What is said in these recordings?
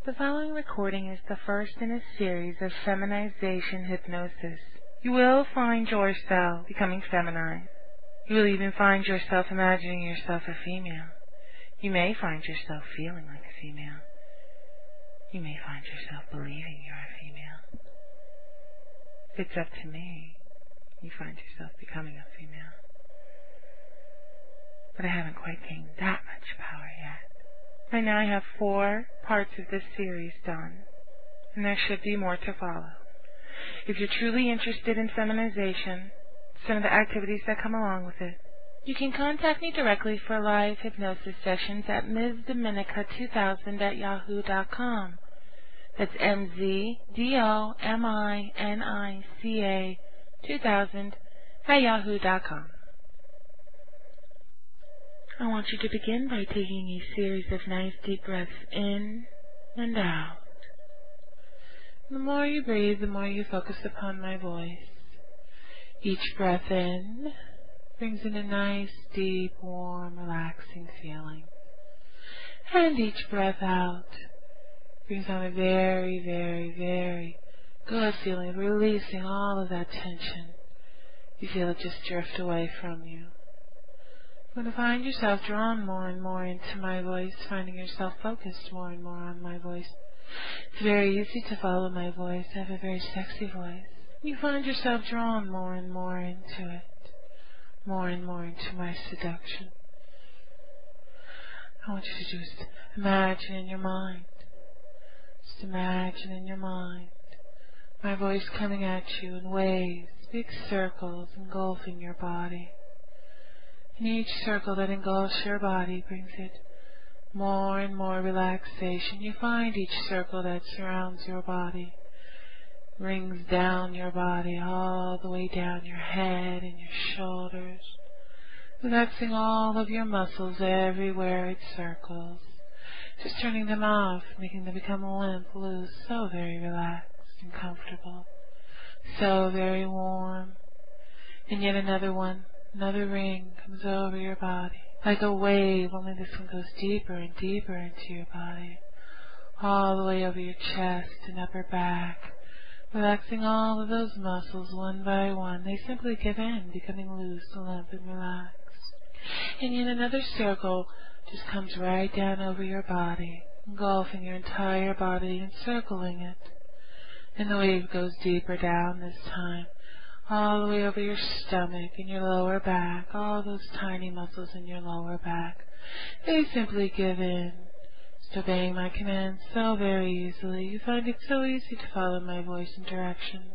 The following recording is the first in a series of feminization hypnosis. You will find yourself becoming feminine. You will even find yourself imagining yourself a female. You may find yourself feeling like a female. You may find yourself believing you're a female. If it's up to me, you find yourself becoming a female. But I haven't quite gained that much power yet. Right now I have 4 parts of this series done, and there should be more to follow. If you're truly interested in feminization, some of the activities that come along with it, you can contact me directly for live hypnosis sessions at mzdominica2000@yahoo.com. That's MZDOMINICA 2000@yahoo.com. I want you to begin by taking a series of nice deep breaths in and out. The more you breathe, the more you focus upon my voice. Each breath in brings in a nice, deep, warm, relaxing feeling. And each breath out brings on a very, very, very good feeling of releasing all of that tension. You feel it just drift away from you. You're going to find yourself drawn more and more into my voice, finding yourself focused more and more on my voice. It's very easy to follow my voice. I have a very sexy voice. You find yourself drawn more and more into it, more and more into my seduction. I want you to just imagine in your mind, just imagine in your mind, my voice coming at you in waves, big circles engulfing your body. And each circle that engulfs your body brings it more and more relaxation. You find each circle that surrounds your body rings down your body all the way down your head and your shoulders, relaxing all of your muscles everywhere it circles, just turning them off, making them become limp, loose, so very relaxed and comfortable, so very warm. And yet another one. Another ring comes over your body, like a wave, only this one goes deeper and deeper into your body, all the way over your chest and upper back, relaxing all of those muscles one by one. They simply give in, becoming loose, limp, and relaxed. And yet another circle just comes right down over your body, engulfing your entire body, encircling it. And the wave goes deeper down this time, all the way over your stomach and your lower back, all those tiny muscles in your lower back. They simply give in, just obeying my commands so very easily. You find it so easy to follow my voice and directions.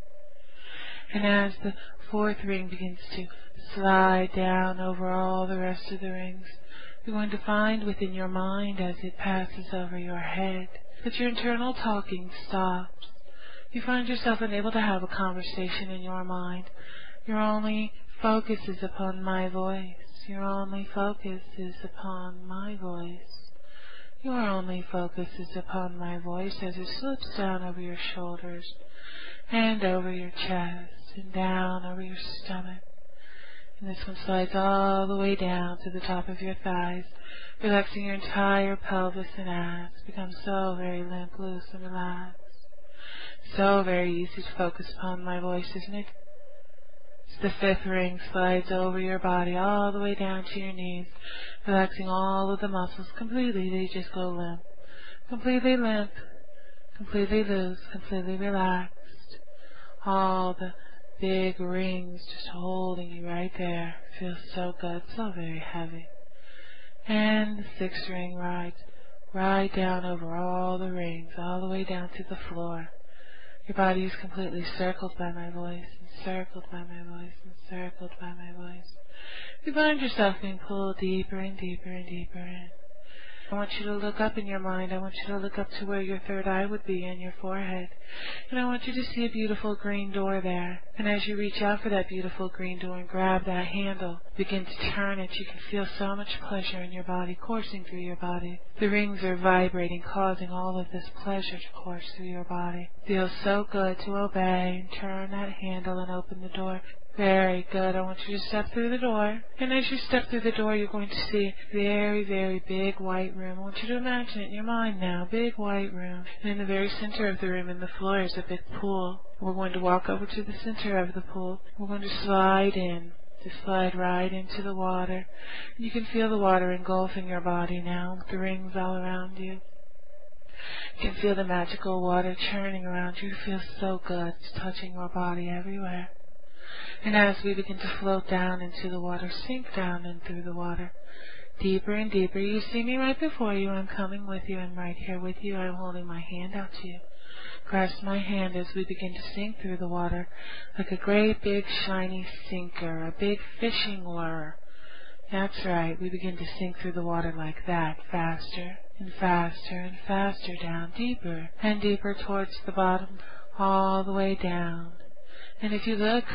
And as the 4th ring begins to slide down over all the rest of the rings, you're going to find within your mind, as it passes over your head, that your internal talking stops. You find yourself unable to have a conversation in your mind. Your only focus is upon my voice. Your only focus is upon my voice. Your only focus is upon my voice as it slips down over your shoulders and over your chest and down over your stomach. And this one slides all the way down to the top of your thighs, relaxing your entire pelvis and ass. Becomes so very limp, loose, and relaxed. So very easy to focus upon my voice, isn't it? The 5th ring slides over your body all the way down to your knees, relaxing all of the muscles completely. They just go limp. Completely limp, completely loose, completely relaxed. All the big rings just holding you right there. Feels so good, so very heavy. And the 6th ring rides right down over all the rings, all the way down to the floor. Your body is completely circled by my voice, encircled by my voice, encircled by my voice. You find yourself being pulled deeper and deeper and deeper in. I want you to look up in your mind. I want you to look up to where your 3rd eye would be in your forehead. And I want you to see a beautiful green door there. And as you reach out for that beautiful green door and grab that handle, begin to turn it, you can feel so much pleasure in your body coursing through your body. The rings are vibrating, causing all of this pleasure to course through your body. It feels so good to obey and turn that handle and open the door. Very good. I want you to step through the door. And as you step through the door, you're going to see a very, very big white room. I want you to imagine it in your mind now. Big white room. And in the very center of the room, in the floor, is a big pool. We're going to walk over to the center of the pool. We're going to slide in. Just slide right into the water. And you can feel the water engulfing your body now with the rings all around you. You can feel the magical water churning around you. It feels so good. It's touching your body everywhere. And as we begin to float down into the water, sink down in through the water, deeper and deeper. You see me right before you. I'm coming with you. I'm right here with you. I'm holding my hand out to you. Grasp my hand as we begin to sink through the water like a great big shiny sinker, a big fishing lure. That's right. We begin to sink through the water like that, faster and faster and faster down, deeper and deeper towards the bottom, all the way down. And if you look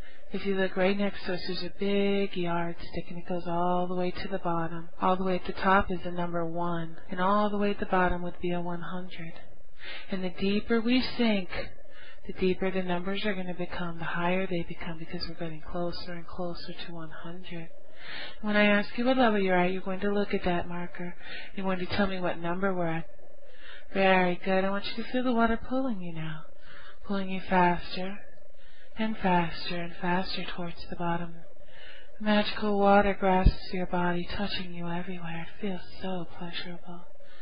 right next to us, there's a big yardstick, and it goes all the way to the bottom. All the way at the top is the number 1, and all the way at the bottom would be a 100. And the deeper we sink, the deeper the numbers are going to become, the higher they become, because we're getting closer and closer to 100. When I ask you what level you're at, you're going to look at that marker. You're going to tell me what number we're at. Very good. I want you to feel the water pulling you now, pulling you faster and faster and faster towards the bottom. The magical water grasps your body, touching you everywhere. It feels so pleasurable,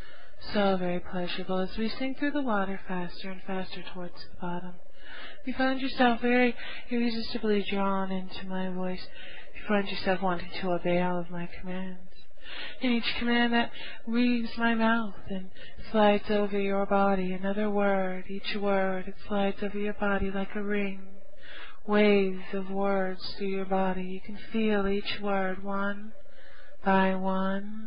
so very pleasurable. As we sink through the water faster and faster towards the bottom, you find yourself very irresistibly drawn into my voice. You find yourself wanting to obey all of my commands. And each command that leaves my mouth and slides over your body, another word, each word, it slides over your body like a ring. Waves of words through your body. You can feel each word one by one,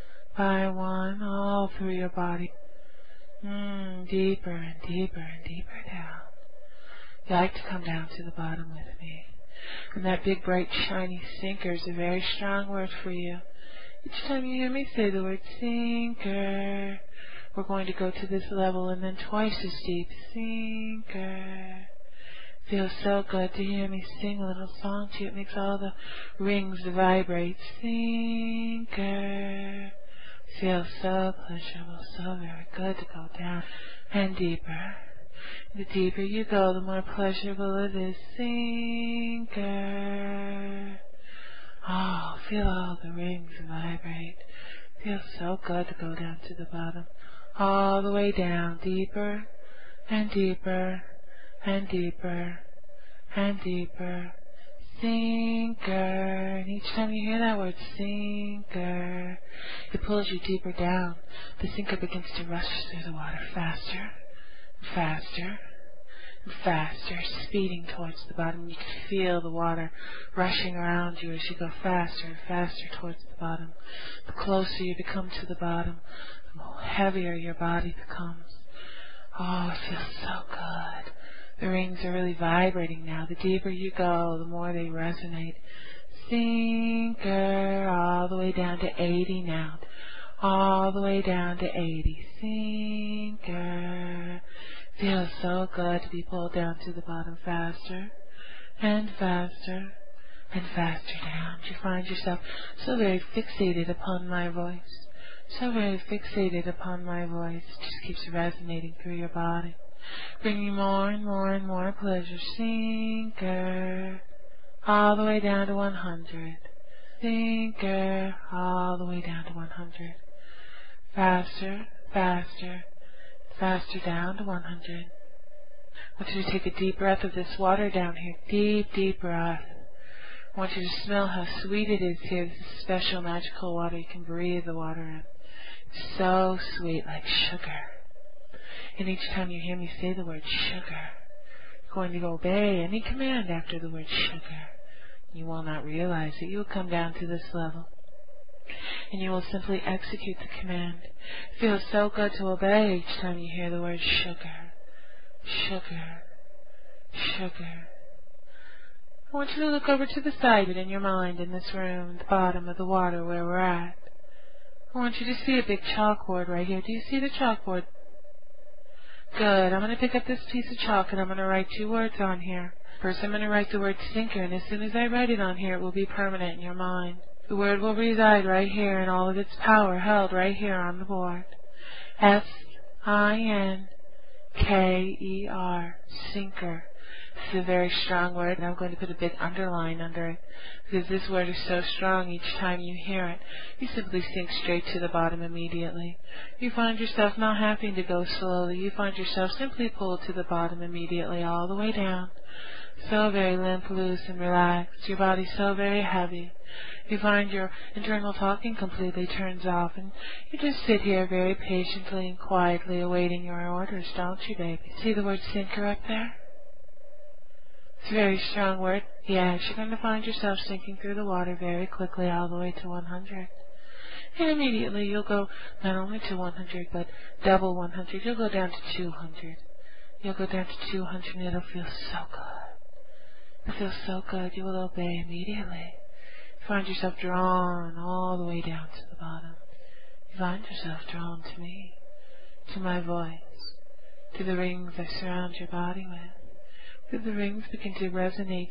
all through your body. Deeper and deeper and deeper down. You like to come down to the bottom with me. And that big, bright, shiny sinker is a very strong word for you. Each time you hear me say the word sinker, we're going to go to this level and then twice as deep. Sinker. Feels so good to hear me sing a little song to you. It makes all the rings vibrate. Sinker. Feels so pleasurable, so very good to go down and deeper. The deeper you go, the more pleasurable it is. Sinker. Oh, feel all the rings vibrate. Feels so good to go down to the bottom. All the way down, deeper and deeper and deeper and deeper. Sinker. And each time you hear that word, sinker, it pulls you deeper down. The sinker begins to rush through the water faster and faster and faster, speeding towards the bottom. You can feel the water rushing around you as you go faster and faster towards the bottom. The closer you become to the bottom, the heavier your body becomes. Oh, it feels so good. The rings are really vibrating now. The deeper you go, the more they resonate. Sinker, all the way down to 80 now. All the way down to 80. Sinker. Feels so good to be pulled down to the bottom faster and faster and faster down. You find yourself so very fixated upon my voice. So very fixated upon my voice. It just keeps resonating through your body, bringing more and more and more pleasure. Sinker, all the way down to 100. Sinker, all the way down to 100. Faster, faster, faster down to 100. I want you to take a deep breath of this water down here. Deep, deep breath. I want you to smell how sweet it is here. This is special, magical water. You can breathe the water in. It's so sweet, like sugar. And each time you hear me say the word sugar, you're going to obey any command after the word sugar. You will not realize it. You will come down to this level, and you will simply execute the command. It feels so good to obey each time you hear the word sugar. Sugar. Sugar. I want you to look over to the side of it in your mind in this room, the bottom of the water where we're at. I want you to see a big chalkboard right here. Do you see the chalkboard? Good. I'm going to pick up this piece of chalk and I'm going to write 2 words on here. First, I'm going to write the word sinker, and as soon as I write it on here, it will be permanent in your mind. The word will reside right here and all of its power held right here on the board. S-I-N-K-E-R, sinker. This is a very strong word, and I'm going to put a big underline under it, because this word is so strong each time you hear it. You simply sink straight to the bottom immediately. You find yourself not having to go slowly. You find yourself simply pulled to the bottom immediately, all the way down. So very limp, loose, and relaxed. Your body so very heavy. You find your internal talking completely turns off, and you just sit here very patiently and quietly awaiting your orders, don't you, baby? See the word sinker up there? It's a very strong word. Yes, you're going to find yourself sinking through the water very quickly all the way to 100. And immediately you'll go not only to 100, but double 100. You'll go down to 200. You'll go down to 200, and it'll feel so good. It feels so good. You will obey immediately. You find yourself drawn all the way down to the bottom. You find yourself drawn to me, to my voice, to the rings I surround your body with. The rings begin to resonate.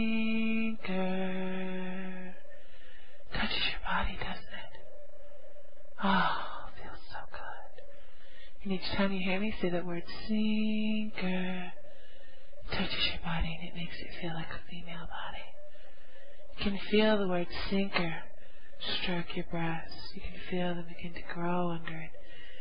Sinker. Touches your body, doesn't it? Oh, feels so good. And each time you hear me say that word, sinker, it touches your body and it makes it feel like a female body. You can feel the word sinker stroke your breasts. You can feel them begin to grow under it.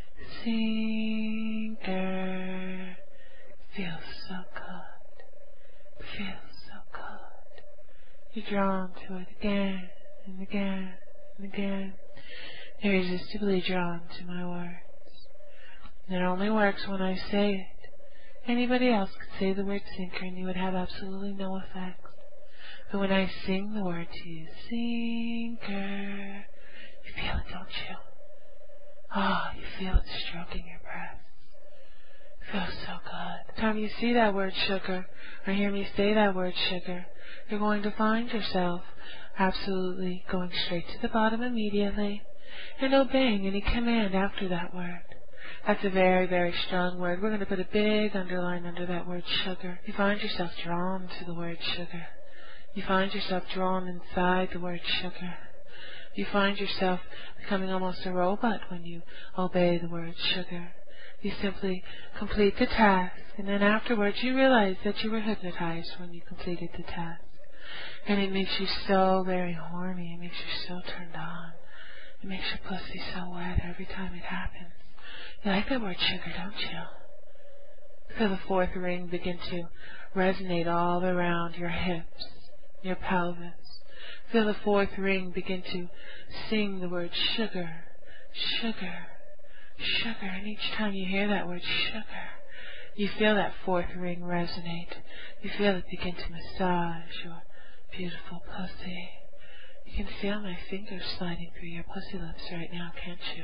Sinker. Feels so good. Feels so good. You're drawn to it again and again and again. Irresistibly drawn to my words. It only works when I say it. Anybody else could say the word sinker and you would have absolutely no effect. But when I sing the word to you, sinker, you feel it, don't you? Oh, you feel it stroking your breath. Feels so good. The time you see that word sugar, or hear me say that word sugar, you're going to find yourself absolutely going straight to the bottom immediately and obeying any command after that word. That's a very, very strong word. We're going to put a big underline under that word sugar. You find yourself drawn to the word sugar. You find yourself drawn inside the word sugar. You find yourself becoming almost a robot when you obey the word sugar. You simply complete the task, and then afterwards you realize that you were hypnotized when you completed the task. And it makes you so very horny. It makes you so turned on. It makes your pussy so wet every time it happens. You like that word sugar, don't you? Feel the 4th ring begin to resonate all around your hips, your pelvis. Feel the 4th ring begin to sing the word sugar, sugar, sugar. And each time you hear that word sugar, you feel that 4th ring resonate. You feel it begin to massage your beautiful pussy. You can feel my fingers sliding through your pussy lips right now, can't you?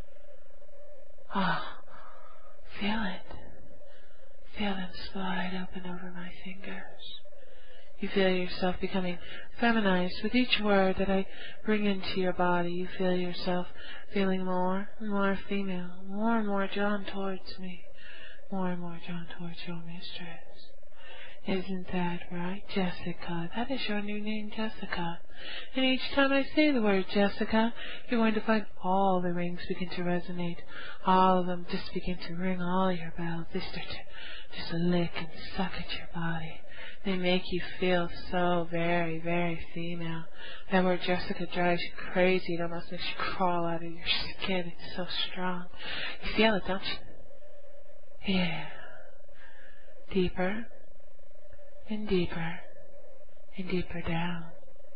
Ah, feel it. Feel them slide open over my fingers. You feel yourself becoming feminized with each word that I bring into your body. You feel yourself feeling more and more female, more and more drawn towards me, more and more drawn towards your mistress. Isn't that right, Jessica? That is your new name, Jessica. And each time I say the word Jessica, you're going to find all the rings begin to resonate. All of them just begin to ring all your bells. They start to just lick and suck at your body. They make you feel so very, very female. That word Jessica drives you crazy. It almost makes you crawl out of your skin. It's so strong. You feel it, don't you? Yeah. Deeper. And deeper, and deeper down.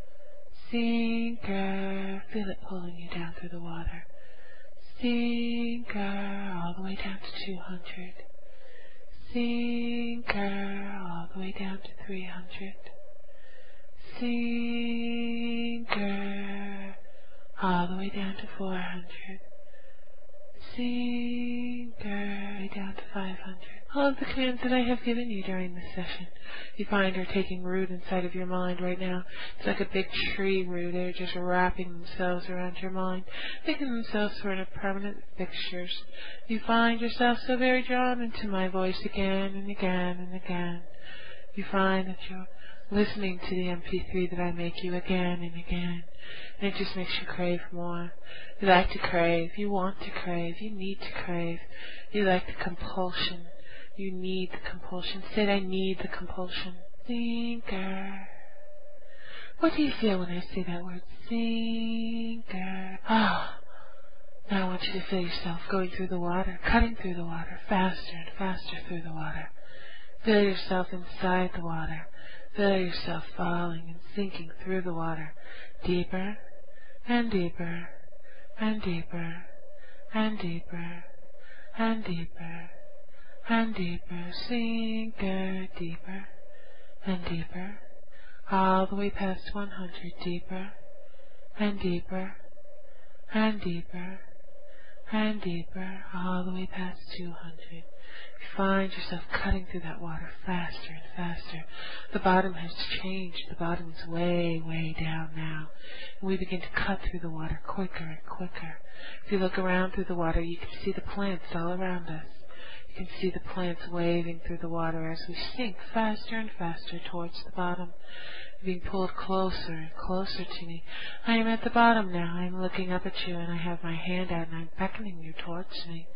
Sinker, feel it pulling you down through the water. Sinker, all the way down to 200. Sinker, all the way down to 300. Sinker, all the way down to 400. Sinker, way down to 500. all of the commands that I have given you during this session. You find are taking root inside of your mind right now. It's like a big tree root. They're just wrapping themselves around your mind, making themselves sort of permanent fixtures. You find yourself so very drawn into my voice again and again and again. You find that you're listening to the MP3 that I make you again and again, and it just makes you crave more. You like to crave, you want to crave, you need to crave. You like the compulsion, you need the compulsion. Say, I need the compulsion. Thinker. What do you feel when I say that word? Thinker. Ah. Now I want you to feel yourself going through the water, cutting through the water, faster and faster through the water. Feel yourself inside the water. Feel yourself falling and sinking through the water, deeper and deeper and deeper and deeper and deeper and deeper. Sinker, deeper and deeper, all the way past 100, deeper and deeper and deeper and deeper, all the way past 200. You find yourself cutting through that water faster and faster. The bottom has changed. The bottom is way, way down now. And we begin to cut through the water quicker and quicker. If you look around through the water, you can see the plants all around us. You can see the plants waving through the water as we sink faster and faster towards the bottom. Being pulled closer and closer to me. I am at the bottom now. I am looking up at you, and I have my hand out, and I'm beckoning you towards me.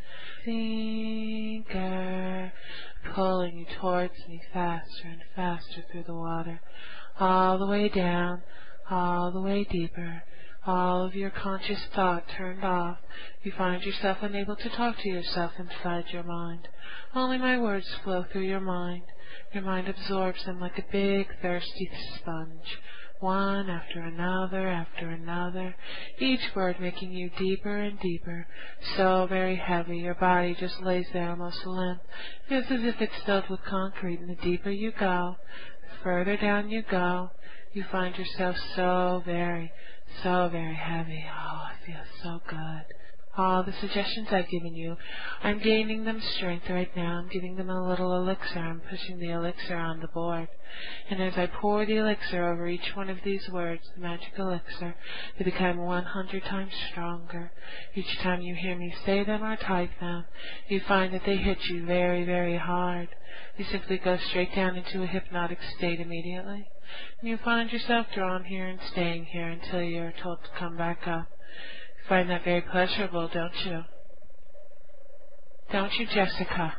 Thinker, pulling you towards me faster and faster through the water, all the way down, all the way deeper. All of your conscious thought turned off. You find yourself unable to talk to yourself inside your mind. Only my words flow through your mind. Your mind absorbs them like a big, thirsty sponge, one after another, each word making you deeper and deeper, so very heavy. Your body just lays there almost limp. Feels as if it's filled with concrete, and the deeper you go, the further down you go, you find yourself so very heavy. Oh, I feel so good. All the suggestions I've given you, I'm gaining them strength right now. I'm giving them a little elixir. I'm pushing the elixir on the board. And as I pour the elixir over each one of these words, the magic elixir, they become 100 times stronger. Each time you hear me say them or type them, you find that they hit you very, very hard. You simply go straight down into a hypnotic state immediately. And you find yourself drawn here and staying here until you're told to come back up. You find that very pleasurable, don't you? Don't you, Jessica?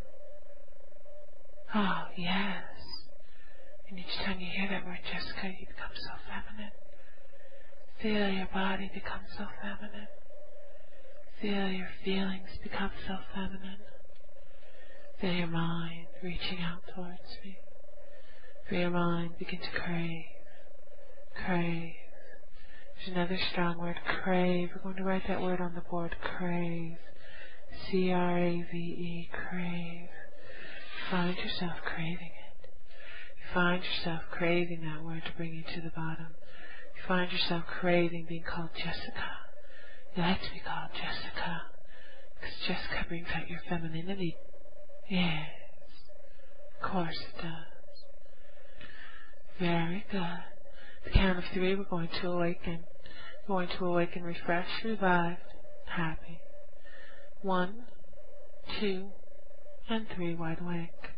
Oh, yes. And each time you hear that word, Jessica, you become so feminine. Feel your body become so feminine. Feel your feelings become so feminine. Feel your mind reaching out towards me. Feel your mind begin to crave. Crave. There's another strong word, crave. We're going to write that word on the board, crave. C-R-A-V-E, crave. Find yourself craving it. You find yourself craving that word to bring you to the bottom. You find yourself craving being called Jessica. You like to be called Jessica, because Jessica brings out your femininity. Yes, of course it does. Very good. The count of 3, we're going to awaken. We're going to awaken, refreshed, revived, happy. 1, 2, and 3, wide awake.